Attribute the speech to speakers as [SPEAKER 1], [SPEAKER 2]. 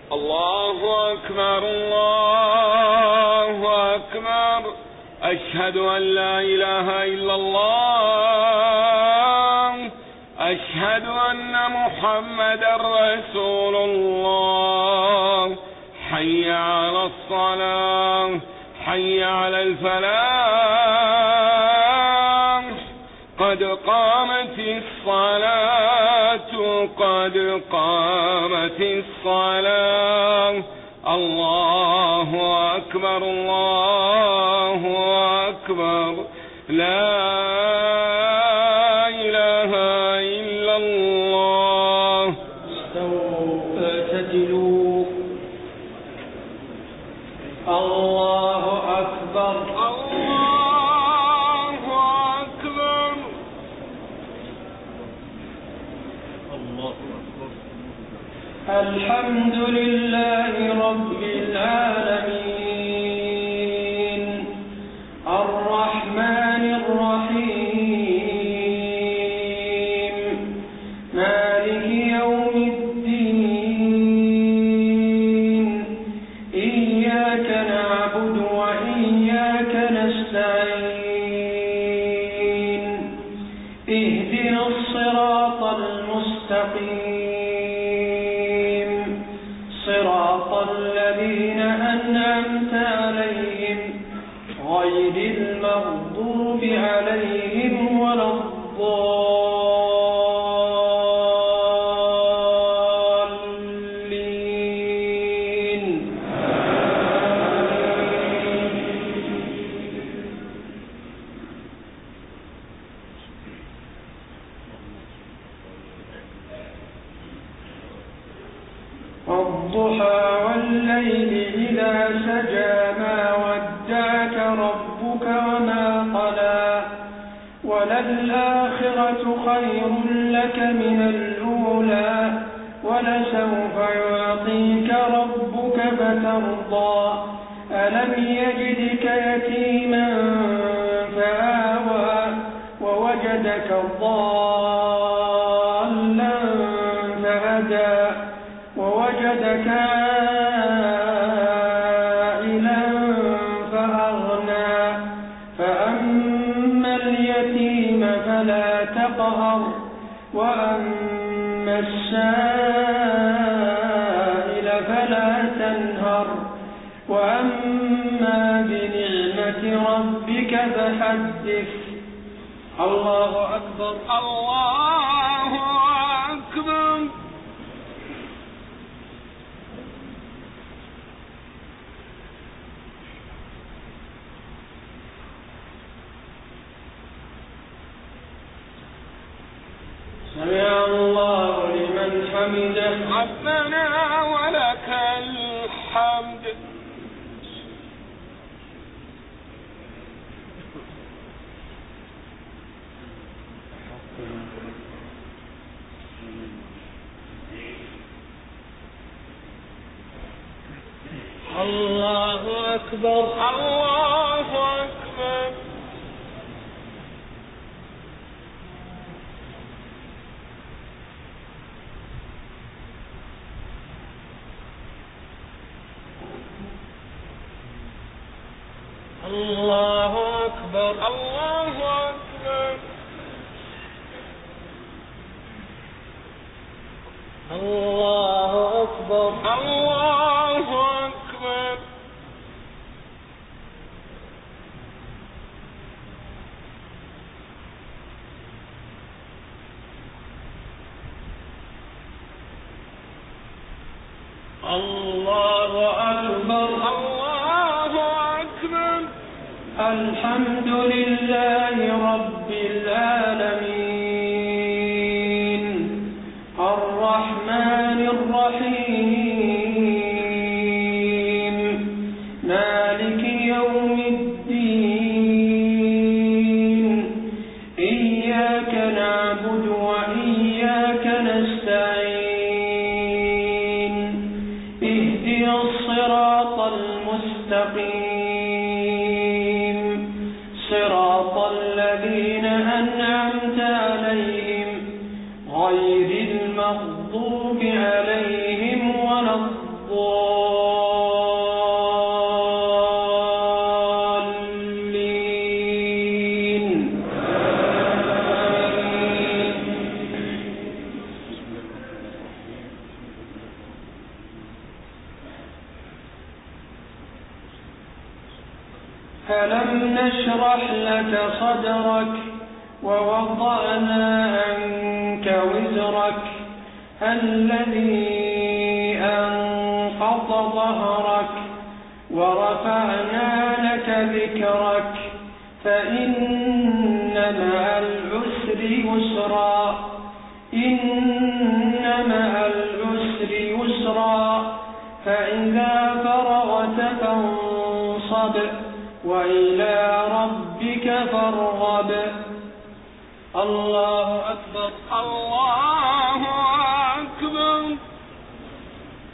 [SPEAKER 1] الله أكبر الله أكبر. أشهد أن لا إله إلا الله. أشهد أن محمدا رسول الله. حي على الصلاة حي على الفلاح. قد قامت الصلاة قد قامت الصلاة. الله أكبر الله أكبر. لا إله إلا الله.
[SPEAKER 2] استووا اعتدلوا. الله أكبر
[SPEAKER 1] الله أكبر.
[SPEAKER 2] الله أكبر. الحمد لله رب العالمين الرحمن الرحيم مالك يوم الدين. إياك نعبد وإياك نستعين. اهدنا الصراط المستقيم صراط الذين أنعمت عليهم غير المغضوب عليهم ولا الضالين. والضحى والليل إذا سجى ما ودعك ربك وما قلى وللآخرة خير لك من الأولى ولسوف يعطيك ربك فترضى. ألم يجدك يتيما فآوى ووجدك ضالا فهدى ووجدك عائلا فأغنى. فأما اليتيم فلا تقهر وأما السائل فلا تنهر وأما بنعمة ربك فحدث. الله أكبر
[SPEAKER 1] الله أكبر.
[SPEAKER 2] سمع الله لمن حمده.
[SPEAKER 1] ربنا ولك الحمد.
[SPEAKER 2] الله أكبر
[SPEAKER 1] الله أكبر.
[SPEAKER 2] الله أكبر
[SPEAKER 1] الله أكبر.
[SPEAKER 2] الله أكبر
[SPEAKER 1] الله أكبر.
[SPEAKER 2] الله أكبر
[SPEAKER 1] الله أكبر.
[SPEAKER 2] الحمد لله رب العالمين الرحمن الرحيم مالك يوم الدين. إياك نعبد وإياك نستعين. اهدنا الصراط المستقيم صراط الذين أنعمت عليهم غير المغضوب عليهم ولا الضالين. ألم نشرح لك صدرك ووضعنا عنك وزرك الذي أنقض ظهرك ورفعنا لك ذكرك فإن مع العسر يسرا إن مع العسر يسرا فإذا فرغت فانصب وإلى ربك فارغب. الله أكبر.
[SPEAKER 1] الله